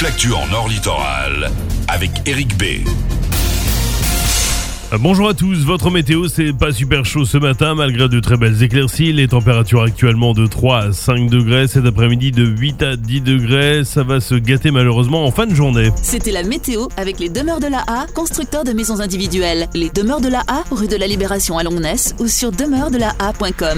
l'actu en Nord Littoral avec Eric B. Bonjour à tous, votre météo, c'est pas super chaud ce matin malgré de très belles éclaircies. Les températures actuellement de 3 à 5 degrés, cet après-midi de 8 à 10 degrés. Ça va se gâter malheureusement en fin de journée. C'était la météo avec les Demeures de la A, constructeurs de maisons individuelles. Les Demeures de la A, rue de la Libération à Longnes ou sur demeuresdelaa.com.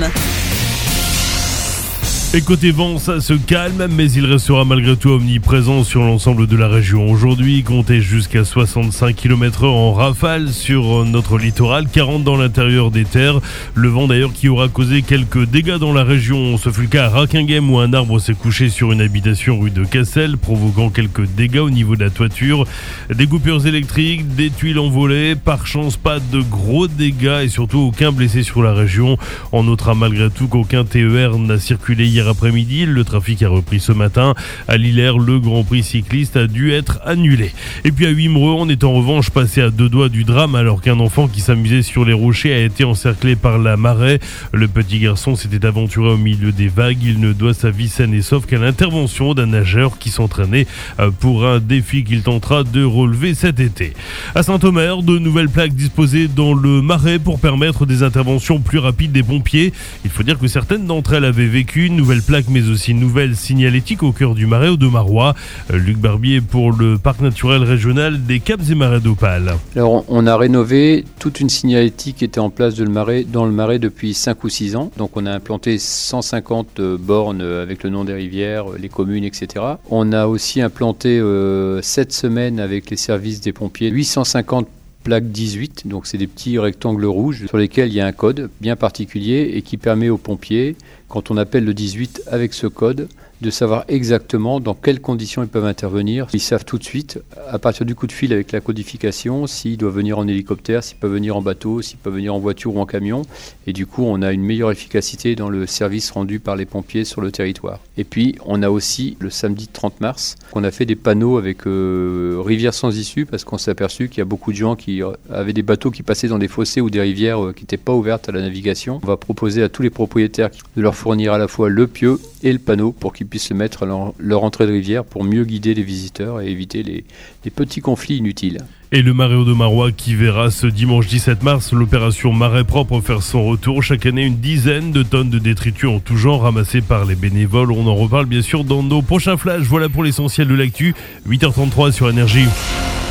Et côté vent, ça se calme, mais il restera malgré tout omniprésent sur l'ensemble de la région. Aujourd'hui, comptez jusqu'à 65 km/h en rafale sur notre littoral, 40 dans l'intérieur des terres. Le vent d'ailleurs qui aura causé quelques dégâts dans la région. Ce fut le cas à Raquinghem où un arbre s'est couché sur une habitation rue de Cassel, provoquant quelques dégâts au niveau de la toiture. Des coupures électriques, des tuiles envolées. Par chance, pas de gros dégâts et surtout aucun blessé sur la région. On notera malgré tout qu'aucun TER n'a circulé hier après-midi. Le trafic a repris ce matin. À Lillers, le Grand Prix cycliste a dû être annulé. Et puis à Wimereux, on est en revanche passé à deux doigts du drame alors qu'un enfant qui s'amusait sur les rochers a été encerclé par la marée. Le petit garçon s'était aventuré au milieu des vagues. Il ne doit sa vie saine et sauve qu'à l'intervention d'un nageur qui s'entraînait pour un défi qu'il tentera de relever cet été. À Saint-Omer, de nouvelles plaques disposées dans le Marais pour permettre des interventions plus rapides des pompiers. Il faut dire que certaines d'entre elles avaient vécu une nouvelle plaque mais aussi une nouvelle signalétique au cœur du Marais de Marois. Luc Barbier pour le parc naturel régional des Caps et Marais d'Opale. Alors on a rénové toute une signalétique qui était en place dans le Marais depuis 5 ou 6 ans. Donc on a implanté 150 bornes avec le nom des rivières, les communes, etc. On a aussi implanté cette semaine avec les services des pompiers 850 plaque 18, donc c'est des petits rectangles rouges sur lesquels il y a un code bien particulier et qui permet aux pompiers, quand on appelle le 18 avec ce code, de savoir exactement dans quelles conditions ils peuvent intervenir. Ils savent tout de suite, à partir du coup de fil avec la codification, s'ils doivent venir en hélicoptère, s'ils peuvent venir en bateau, s'ils peuvent venir en voiture ou en camion. Et du coup, on a une meilleure efficacité dans le service rendu par les pompiers sur le territoire. Et puis, on a aussi, le samedi 30 mars, qu'on a fait des panneaux avec rivières sans issue, parce qu'on s'est aperçu qu'il y a beaucoup de gens qui avaient des bateaux qui passaient dans des fossés ou des rivières qui n'étaient pas ouvertes à la navigation. On va proposer à tous les propriétaires de leur fournir à la fois le pieu et le panneau pour qu'ils puissent se mettre à leur entrée de rivière pour mieux guider les visiteurs et éviter les petits conflits inutiles. Et le Marais de Marois qui verra ce dimanche 17 mars l'opération Marais propre faire son retour. Chaque année, une dizaine de tonnes de détritus en tout genre ramassées par les bénévoles. On en reparle bien sûr dans nos prochains flashs. Voilà pour l'essentiel de l'actu. 8h33 sur Énergie.